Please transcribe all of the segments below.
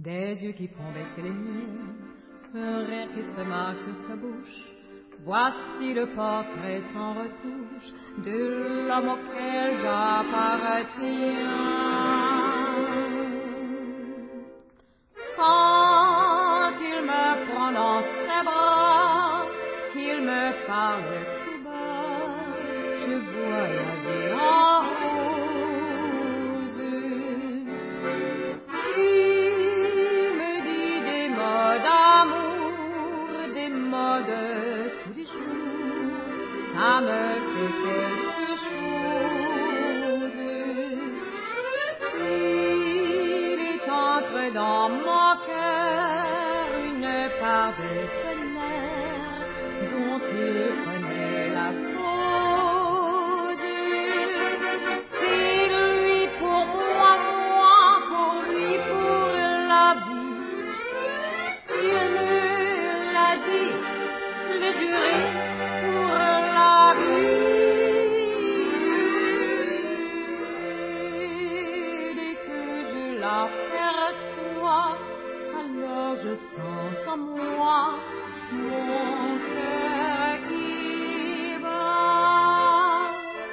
Des yeux qui font baisser les miens, un rire qui se marque sur sa bouche. Voici le portrait sans retouche de l'homme auquel j'appartiens. Quand il me prend dans ses bras, qu'il me parle tout bas, je vois la vie en rose. Il me dit des mots d'amour, des mots de tous les jours, ça me fait quelque chose. Il est entré dans mon cœur une part de tonnerre dont il connaît la cause. C'est lui pour moi, moi pour lui, pour la vie. Il me l'a dit, le juré pour la vie. Dès que je l'aperçois, alors je sens en moi mon cœur qui bat.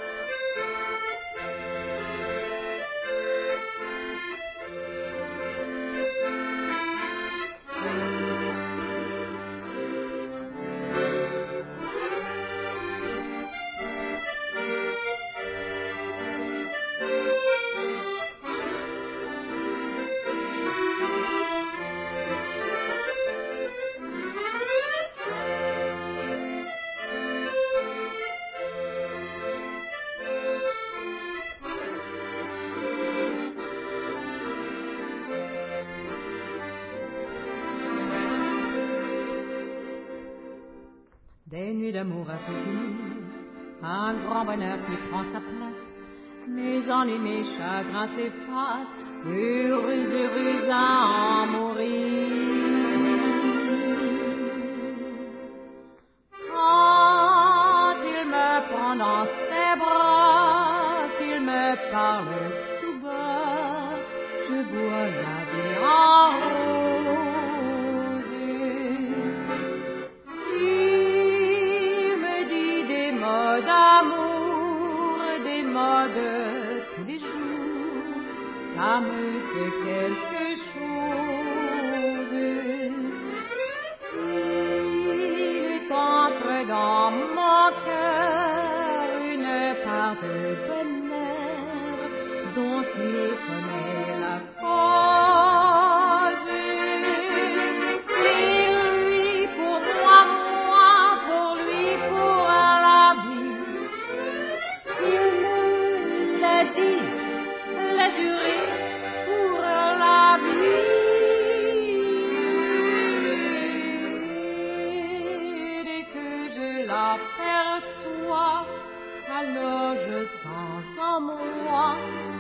Des nuits d'amour un peu finies, un grand bonheur qui prend sa place, mes ennuis, mes chagrins s'effacent, heureux à en mourir. Quand il me prend dans ses bras, qu'il me parle tout bas, je vois la vie en rose. D'amour, des mots de tous les jours, ça me fait quelque chose. Il est entré dans mon cœur une part de bonheur dont il connaît la cause. C'est lui pour moi, moi pour lui, pour la vie. Il me l'a dit, l'a juré pour la vie. Dès que je l'aperçois, alors je sens en moi